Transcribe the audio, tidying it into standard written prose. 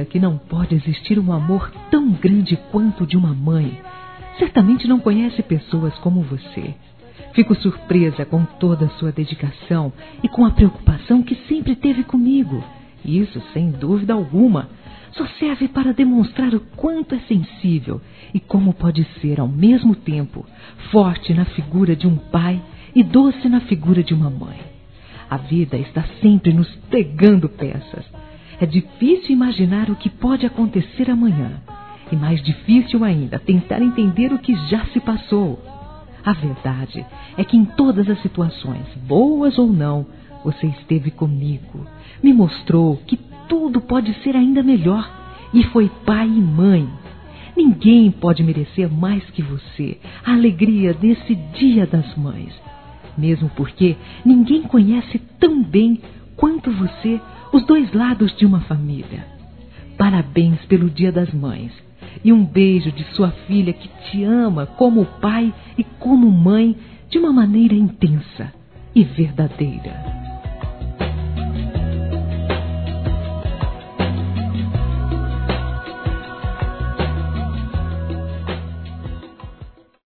que não pode existir um amor tão grande quanto o de uma mãe. Certamente não conhece pessoas como você. Fico surpresa com toda a sua dedicação e com a preocupação que sempre teve comigo. Isso, sem dúvida alguma, só serve para demonstrar o quanto é sensível e como pode ser, ao mesmo tempo, forte na figura de um pai e doce na figura de uma mãe. A vida está sempre nos pregando peças. É difícil imaginar o que pode acontecer amanhã. E mais difícil ainda, tentar entender o que já se passou. A verdade é que em todas as situações, boas ou não, você esteve comigo. Me mostrou que tudo pode ser ainda melhor. E foi pai e mãe. Ninguém pode merecer mais que você a alegria desse Dia das Mães. Mesmo porque ninguém conhece tão bem quanto você os dois lados de uma família. Parabéns pelo Dia das Mães. E um beijo de sua filha que te ama como pai e como mãe de uma maneira intensa e verdadeira.